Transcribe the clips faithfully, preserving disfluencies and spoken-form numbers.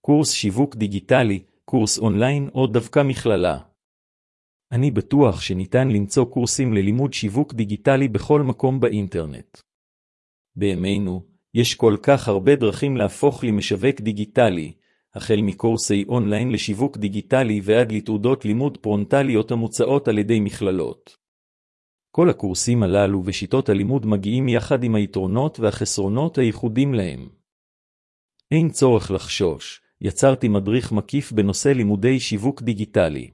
קורס שיווק דיגיטלי, קורס אונליין או דווקא מכללה. אני בטוח שניתן למצוא קורסים ללימוד שיווק דיגיטלי בכל מקום באינטרנט. בימינו, יש כל כך הרבה דרכים להפוך למשווק דיגיטלי, החל מקורסי אונליין לשיווק דיגיטלי ועד לתעודות לימוד פרונטליות המוצעות על ידי מכללות. כל הקורסים הללו ושיטות הלימוד מגיעים יחד עם היתרונות והחסרונות הייחודים להם. אין צורך לחשוש, יצרתי מדריך מקיף בנושא לימודי שיווק דיגיטלי.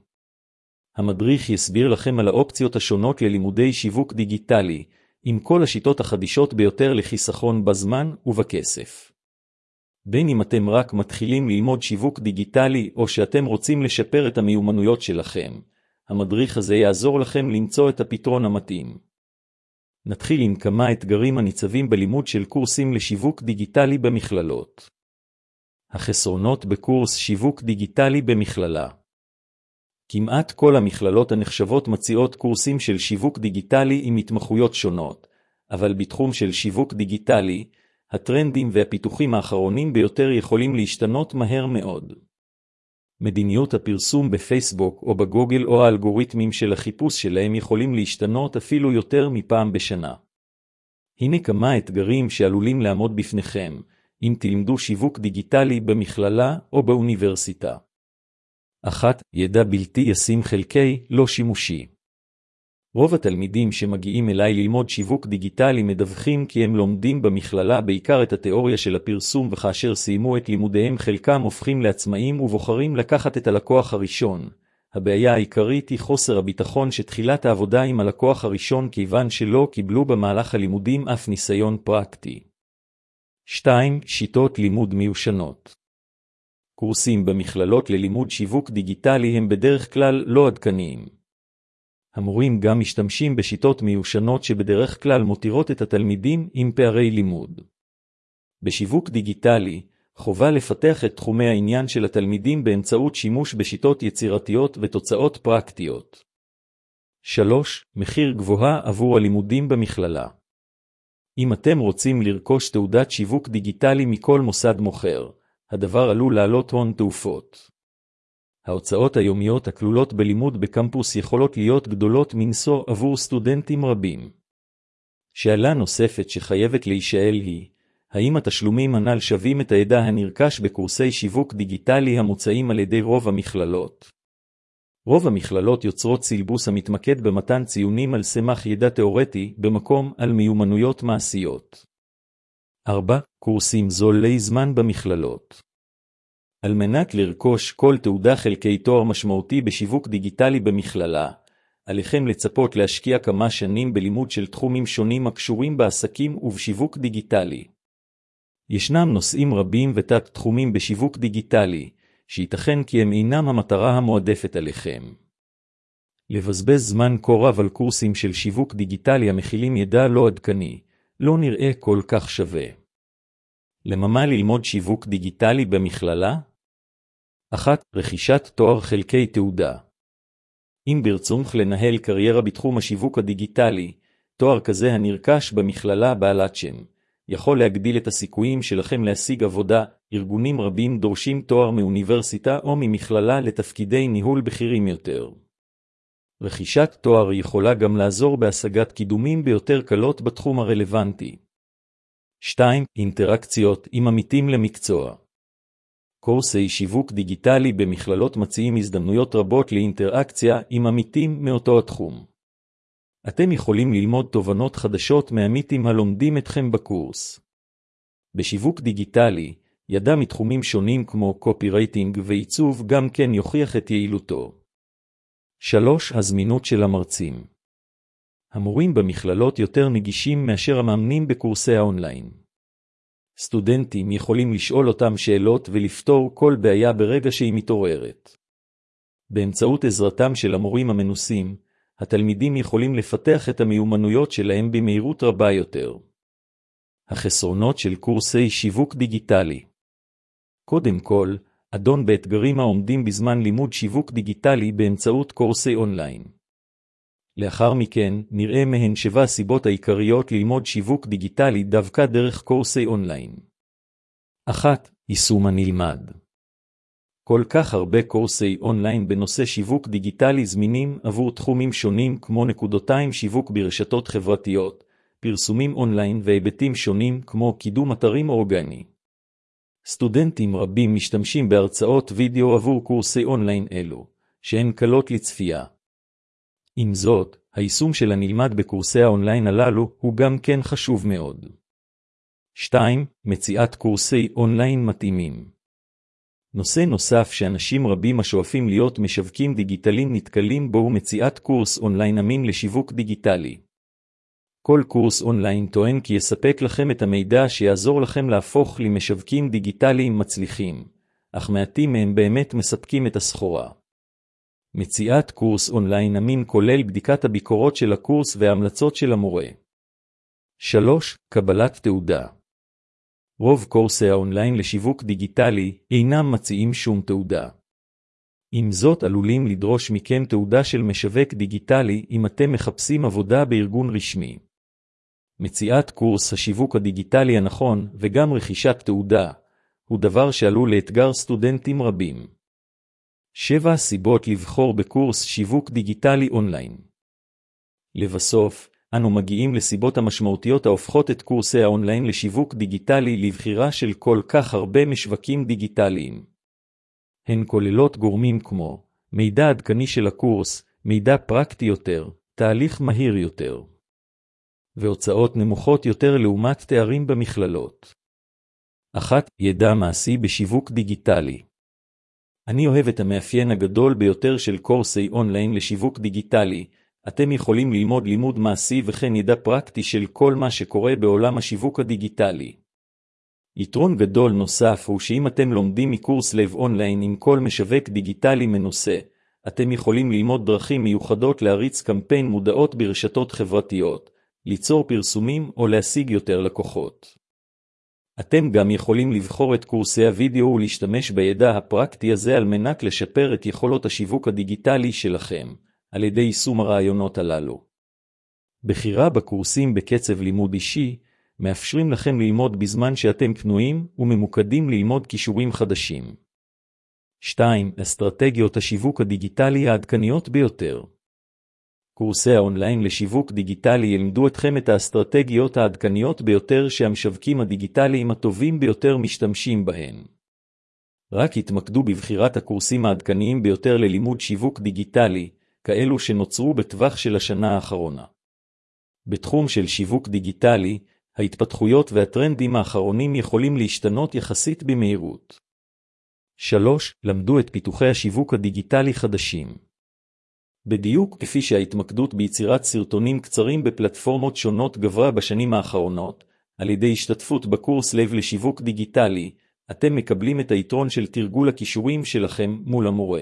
המדריך יסביר לכם על האופציות השונות ללימודי שיווק דיגיטלי, עם כל השיטות החדישות ביותר לחיסכון בזמן ובכסף. בין אם אתם רק מתחילים ללמוד שיווק דיגיטלי או שאתם רוצים לשפר את המיומנויות שלכם, המדריך הזה יעזור לכם למצוא את הפתרון המתאים. נתחיל עם כמה אתגרים הניצבים בלימוד של קורסים לשיווק דיגיטלי במכללות. החסרונות בקורס שיווק דיגיטלי במכללה. כמעט כל המכללות הנחשבות מציעות קורסים של שיווק דיגיטלי עם התמחויות שונות, אבל בתחום של שיווק דיגיטלי, הטרנדים והפיתוחים האחרונים ביותר יכולים להשתנות מהר מאוד. מדיניות הפרסום בפייסבוק או בגוגל או האלגוריתמים של החיפוש שלהם יכולים להשתנות אפילו יותר מפעם בשנה. הנה כמה אתגרים שעלולים לעמוד בפניכם, אם תלמדו שיווק דיגיטלי במכללה או באוניברסיטה. אחת. ידע בלתי ישים חלקי, לא שימושי. רוב התלמידים שמגיעים אליי ללמוד שיווק דיגיטלי מדווחים כי הם לומדים במכללה בעיקר את התיאוריה של הפרסום, וכאשר סיימו את לימודיהם חלקם הופכים לעצמאים ובוחרים לקחת את הלקוח הראשון. הבעיה העיקרית היא חוסר הביטחון שתחילת העבודה עם הלקוח הראשון, כיוון שלא קיבלו במהלך הלימודים אף ניסיון פרקטי. שתיים. שיטות לימוד מיושנות. קורסים במכללות ללימוד שיווק דיגיטלי הם בדרך כלל לא עדכניים. המורים גם משתמשים בשיטות מיושנות שבדרך כלל מותירות את התלמידים עם פערי לימוד. בשיווק דיגיטלי, חובה לפתח את תחומי העניין של התלמידים באמצעות שימוש בשיטות יצירתיות ותוצאות פרקטיות. שלוש. מחיר גבוה עבור הלימודים במכללה. אם אתם רוצים לרכוש תעודת שיווק דיגיטלי מכל מוסד מוכר, הדבר עלול לעלות הון תעופות. ההוצאות היומיות הכלולות בלימוד בקמפוס יכולות להיות גדולות מנשוא עבור סטודנטים רבים. שאלה נוספת שחייבת להישאל היא, האם התשלומים הנ"ל שווים את הידע הנרכש בקורסי שיווק דיגיטלי המוצעים על ידי רוב המכללות? רוב המכללות יוצרות סילבוס המתמקד במתן ציונים על סמך ידע תיאורטי, במקום על מיומנויות מעשיות. ארבע. קורסים זולי זמן במכללות. על מנת לרכוש כל תעודה חלקי תואר משמעותי בשיווק דיגיטלי במכללה, עליכם לצפות להשקיע כמה שנים בלימוד של תחומים שונים הקשורים בעסקים ובשיווק דיגיטלי. ישנם נושאים רבים ותת תחומים בשיווק דיגיטלי, שייתכן כי הם אינם המטרה המועדפת עליכם. לבזבז זמן כה רב על קורסים של שיווק דיגיטלי המכילים ידע לא עדכני, לא נראה כל כך שווה. למה ללמוד שיווק דיגיטלי במכללה? אחת. רכישת תואר חלקי תעודה. אם ברצונך לנהל קריירה בתחום השיווק הדיגיטלי, תואר כזה הנרכש במכללה בעלת שם, יכול להגדיל את הסיכויים שלכם להשיג עבודה. ארגונים רבים דורשים תואר מאוניברסיטה או ממכללה לתפקידי ניהול בכירים יותר. רכישת תואר יכולה גם לעזור בהשגת קידומים ביותר קלות בתחום הרלוונטי. שתיים. אינטראקציות עם עמיתים למקצוע. קורסי שיווק דיגיטלי במכללות מציעים הזדמנויות רבות לאינטראקציה עם עמיתים מאותו התחום. אתם יכולים ללמוד תובנות חדשות מעמיתים הלומדים אתכם בקורס. בשיווק דיגיטלי, ידע מתחומים שונים כמו קופי רייטינג ועיצוב גם כן יוכיח את יעילותו. שלוש. הזמינות של המרצים. המורים במכללות יותר נגישים מאשר המאמנים בקורסי האונליין. סטודנטים יכולים לשאול אותם שאלות ולפתור כל בעיה ברגע שהיא מתעוררת. באמצעות עזרתם של המורים המנוסים, התלמידים יכולים לפתח את המיומנויות שלהם במהירות רבה יותר. החסרונות של קורסי שיווק דיגיטלי. קודם כל, אדון באתגרים העומדים בזמן לימוד שיווק דיגיטלי באמצעות קורסי אונליין. לאחר מכן, נראה מהן שבע הסיבות העיקריות ללמוד שיווק דיגיטלי דווקא דרך קורסי אונליין. אחת. יישום הנלמד. כל כך הרבה קורסי אונליין בנושא שיווק דיגיטלי זמינים עבור תחומים שונים כמו נקודותיים שיווק ברשתות חברתיות, פרסומים אונליין והיבטים שונים כמו קידום אתרים אורגני. סטודנטים רבים משתמשים בהרצאות וידאו עבור קורסי אונליין אלו, שהן קלות לצפייה. עם זאת, היישום של הנלמד בקורסי האונליין הללו הוא גם כן חשוב מאוד. שתיים. מציאת קורסי אונליין מתאימים. נושא נוסף שאנשים רבים השואפים להיות משווקים דיגיטליים נתקלים בו הוא מציאת קורס אונליין אמין לשיווק דיגיטלי. כל קורס אונליין טוען כי יספק לכם את המידע שיעזור לכם להפוך למשווקים דיגיטליים מצליחים, אך מעטים מהם באמת מספקים את הסחורה. מציאת קורס אונליין אמין כולל בדיקת הביקורות של הקורס וההמלצות של המורה. שלוש. קבלת תעודה. רוב קורסי האונליין לשיווק דיגיטלי אינם מציעים שום תעודה. עם זאת עלולים לדרוש מכם תעודה של משווק דיגיטלי אם אתם מחפשים עבודה בארגון רשמי. מציאת קורס השיווק הדיגיטלי הנכון וגם רכישת תעודה הוא דבר שעלול לאתגר סטודנטים רבים. שבע סיבות לבחור בקורס שיווק דיגיטלי אונליין. לבסוף, אנו מגיעים לסיבות המשמעותיות ההופכות את קורסי האונליין לשיווק דיגיטלי לבחירה של כל כך הרבה משווקים דיגיטליים. הן כוללות גורמים כמו מידע עדכני של הקורס, מידע פרקטי יותר, תהליך מהיר יותר, והוצאות נמוכות יותר לעומת תארים במכללות. אחת. ידע מעשי בשיווק דיגיטלי. אני אוהב את המאפיין הגדול ביותר של קורסי אונליין לשיווק דיגיטלי. אתם יכולים ללמוד לימוד מעשי וכן ידע פרקטי של כל מה שקורה בעולם השיווק הדיגיטלי. יתרון גדול נוסף הוא שאם אתם לומדים מקורס לב אונליין עם כל משווק דיגיטלי מנוסה, אתם יכולים ללמוד דרכים מיוחדות להריץ קמפיין מודעות ברשתות חברתיות, ליצור פרסומים או להשיג יותר לקוחות. אתם גם יכולים לבחור את קורסי הוידאו ולהשתמש בידע הפרקטי הזה על מנת לשפר את יכולות השיווק הדיגיטלי שלכם, על ידי יישום הרעיונות הללו. בחירה בקורסים בקצב לימוד אישי, מאפשרים לכם ללמוד בזמן שאתם פנויים וממוקדים ללמוד כישורים חדשים. שתיים. אסטרטגיות השיווק הדיגיטלי העדכניות ביותר. קורסי האונליין לשיווק דיגיטלי ילמדו אתכם את האסטרטגיות העדכניות ביותר שהמשווקים הדיגיטליים הטובים ביותר משתמשים בהן. רק התמקדו בבחירת הקורסים העדכניים ביותר ללימוד שיווק דיגיטלי, כאלו שנוצרו בטווח של השנה האחרונה. בתחום של שיווק דיגיטלי, ההתפתחויות והטרנדים האחרונים יכולים להשתנות יחסית במהירות. שלוש. למדו את פיתוחי השיווק הדיגיטלי חדשים. בדיוק כפי שההתמקדות ביצירת סרטונים קצרים בפלטפורמות שונות גברה בשנים האחרונות, על ידי השתתפות בקורס לב לשיווק דיגיטלי, אתם מקבלים את היתרון של תרגול הכישורים שלכם מול המורה.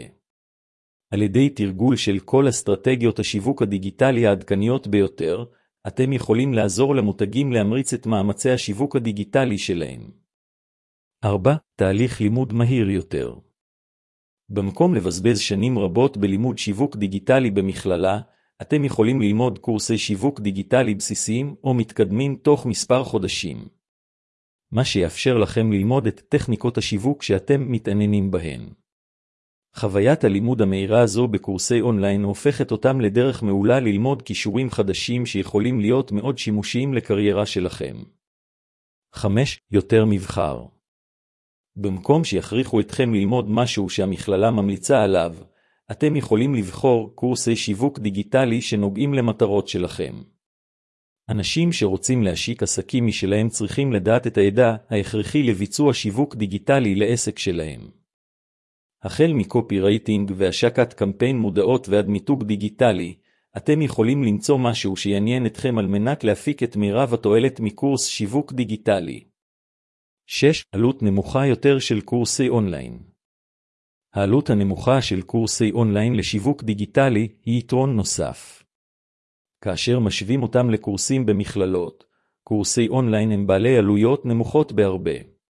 על ידי תרגול של כל אסטרטגיות השיווק הדיגיטלי העדכניות ביותר, אתם יכולים לעזור למותגים להמריץ את מאמצי השיווק הדיגיטלי שלהם. ארבע. תהליך לימוד מהיר יותר. במקום לבזבז שנים רבות בלימוד שיווק דיגיטלי במכללה, אתם יכולים ללמוד קורסי שיווק דיגיטלי בסיסיים או מתקדמים תוך מספר חודשים. מה שיאפשר לכם ללמוד את טכניקות השיווק שאתם מתעניינים בהן. חוויית הלימוד המהירה הזו בקורסי אונליין הופכת אותם לדרך מעולה ללמוד כישורים חדשים שיכולים להיות מאוד שימושיים לקריירה שלכם. חמש. יותר מבחר. במקום שיכריחו אתכם ללמוד משהו שהמכללה ממליצה עליו, אתם יכולים לבחור קורסי שיווק דיגיטלי שנוגעים למטרות שלכם. אנשים שרוצים להשיק עסקים משלהם צריכים לדעת את הידע ההכרחי לביצוע שיווק דיגיטלי לעסק שלהם. החל מקופי רייטינג והשקת קמפיין מודעות ועד מיתוג דיגיטלי, אתם יכולים למצוא משהו שיעניין אתכם על מנת להפיק את מירב התועלת מקורס שיווק דיגיטלי. שש. עלות נמוכה יותר של קורסי אונליין. העלות הנמוכה של קורסי אונליין לשיווק דיגיטלי היא יתרון נוסף. כאשר משווים אותם לקורסים במכללות, קורסי אונליין הם בעלי עלויות נמוכות בהרבה.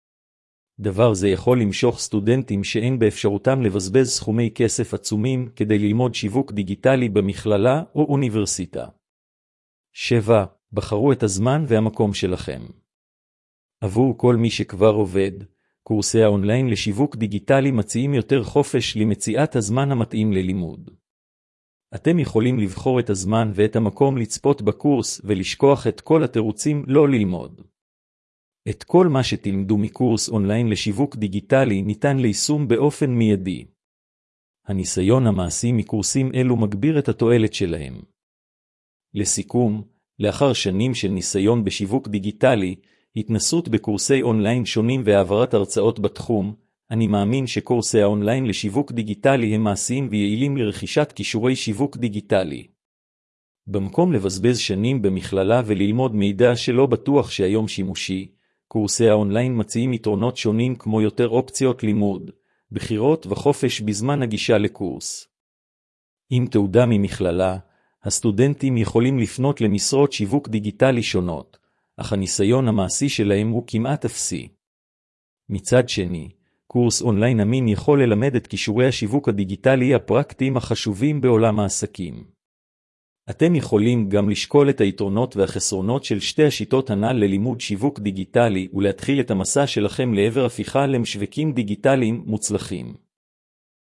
דבר זה יכול למשוך סטודנטים שאין באפשרותם לבזבז סכומי כסף עצומים כדי ללמוד שיווק דיגיטלי במכללה או אוניברסיטה. שבע. בחרו את הזמן והמקום שלכם. עבור כל מי שכבר עובד, קורסי האונליין לשיווק דיגיטלי מציעים יותר חופש למציאת הזמן המתאים ללימוד. אתם יכולים לבחור את הזמן ואת המקום לצפות בקורס ולשכוח את כל התירוצים לא ללמוד. את כל מה שתלמדו מקורס אונליין לשיווק דיגיטלי ניתן ליישום באופן מיידי. הניסיון המעשי מקורסים אלו מגביר את התועלת שלהם. לסיכום, לאחר שנים של ניסיון בשיווק דיגיטלי, התנסות בקורסי אונליין שונים והעברת הרצאות בתחום, אני מאמין שקורסי האונליין לשיווק דיגיטלי הם מעשיים ויעילים לרכישת כישורי שיווק דיגיטלי. במקום לבזבז שנים במכללה וללמוד מידע שלא בטוח שהיום שימושי, קורסי האונליין מציעים יתרונות שונים כמו יותר אופציות לימוד, בחירות וחופש בזמן הגישה לקורס. עם תעודה ממכללה, הסטודנטים יכולים לפנות למשרות שיווק דיגיטלי שונות, אך הניסיון המעשי שלהם הוא כמעט אפסי. מצד שני, קורס אונליין אמין יכול ללמד את כישורי השיווק הדיגיטלי הפרקטיים החשובים בעולם העסקים. אתם יכולים גם לשקול את היתרונות והחסרונות של שתי השיטות הנ"ל ללימוד שיווק דיגיטלי ולהתחיל את המסע שלכם לעבר הפיכה למשווקים דיגיטליים מוצלחים.